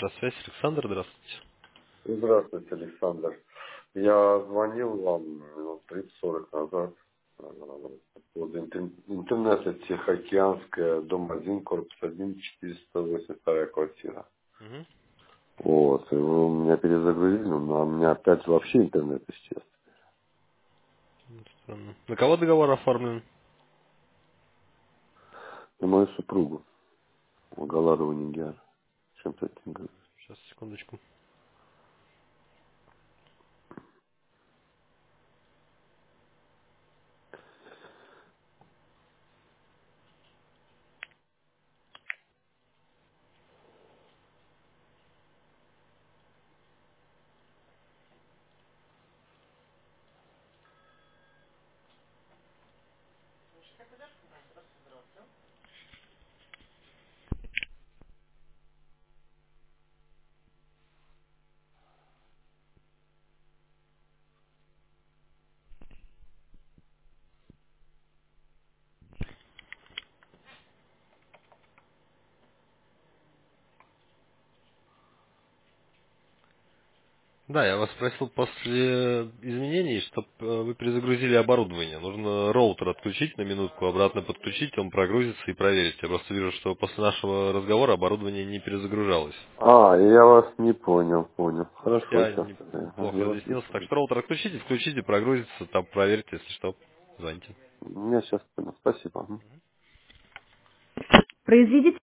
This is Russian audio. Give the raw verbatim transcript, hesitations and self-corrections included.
Связь, Александр, здравствуйте. Здравствуйте, Александр. Я звонил вам минут тридцать-сорок назад. э, Вот интер- интернета Тихоокеанская, дом один, корпус один, четыреста восемьдесят вторая квартира. Мгм. Вот, и вы у меня перезагрузили, но у меня опять вообще интернет исчез. Странно. На кого договор оформлен? На мою супругу, Галарову Нигер. Чем-то этим говорю. Сейчас, секундочку. Да, я вас спросил после изменений, чтобы вы перезагрузили оборудование. Нужно роутер отключить на минутку, обратно подключить, он прогрузится и проверить. Я просто вижу, что после нашего разговора оборудование не перезагружалось. А, я вас не понял, понял. Может, Хорошо, я сейчас. не- Ага, плохо я вас разъяснился. Так слышу. что роутер отключите, включите, прогрузится, там проверьте, если что, звоните. Я сейчас понял. Спасибо. Произведите